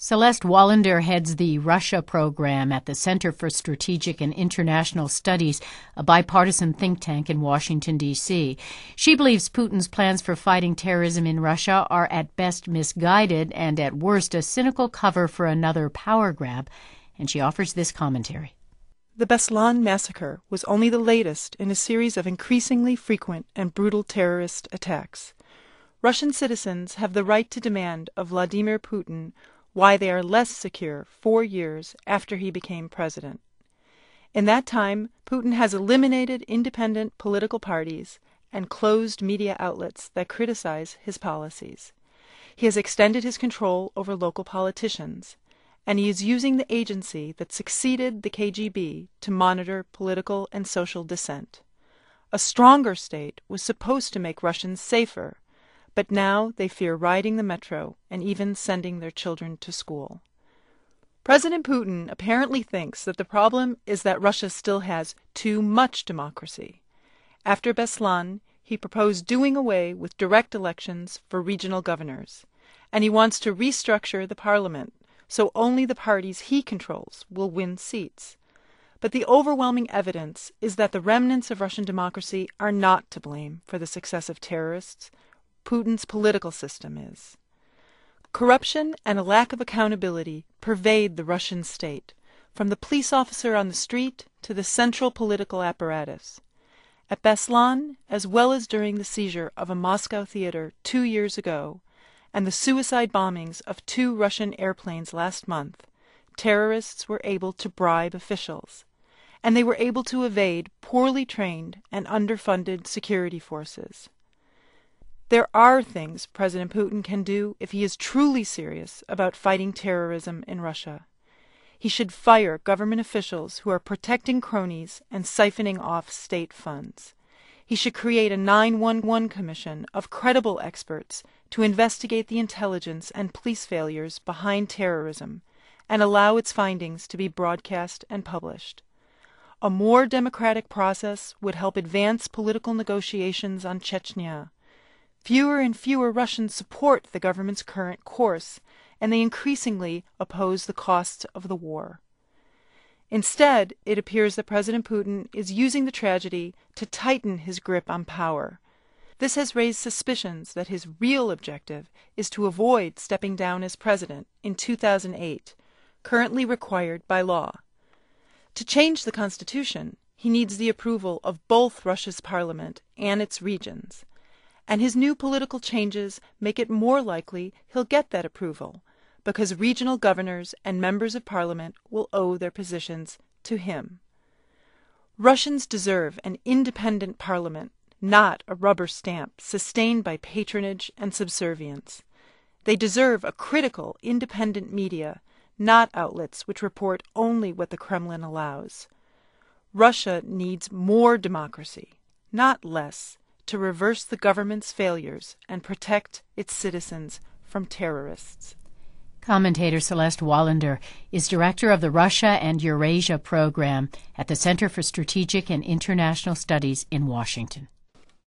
Celeste Wallander heads the Russia program at the Center for Strategic and International Studies, a bipartisan think tank in Washington, D.C. She believes Putin's plans for fighting terrorism in Russia are at best misguided and at worst a cynical cover for another power grab, and she offers this commentary. The Beslan massacre was only the latest in a series of increasingly frequent and brutal terrorist attacks. Russian citizens have the right to demand of Vladimir Putin why they are less secure 4 years after he became president. In that time, Putin has eliminated independent political parties and closed media outlets that criticize his policies. He has extended his control over local politicians, and he is using the agency that succeeded the KGB to monitor political and social dissent. A stronger state was supposed to make Russians safer, but now they fear riding the metro and even sending their children to school. President Putin apparently thinks that the problem is that Russia still has too much democracy. After Beslan, he proposed doing away with direct elections for regional governors, and he wants to restructure the parliament so only the parties he controls will win seats. But the overwhelming evidence is that the remnants of Russian democracy are not to blame for the success of terrorists. Putin's political system is. Corruption and a lack of accountability pervade the Russian state, from the police officer on the street to the central political apparatus. At Beslan, as well as during the seizure of a Moscow theater 2 years ago, and the suicide bombings of 2 Russian airplanes last month, terrorists were able to bribe officials, and they were able to evade poorly trained and underfunded security forces. There are things President Putin can do if he is truly serious about fighting terrorism in Russia. He should fire government officials who are protecting cronies and siphoning off state funds. He should create a 911 commission of credible experts to investigate the intelligence and police failures behind terrorism and allow its findings to be broadcast and published. A more democratic process would help advance political negotiations on Chechnya. Fewer and fewer Russians support the government's current course, and they increasingly oppose the costs of the war. Instead, it appears that President Putin is using the tragedy to tighten his grip on power. This has raised suspicions that his real objective is to avoid stepping down as president in 2008, currently required by law. To change the constitution, he needs the approval of both Russia's parliament and its regions. And his new political changes make it more likely he'll get that approval, because regional governors and members of parliament will owe their positions to him. Russians deserve an independent parliament, not a rubber stamp sustained by patronage and subservience. They deserve a critical, independent media, not outlets which report only what the Kremlin allows. Russia needs more democracy, not less, to reverse the government's failures and protect its citizens from terrorists. Commentator Celeste Wallander is director of the Russia and Eurasia program at the Center for Strategic and International Studies in Washington.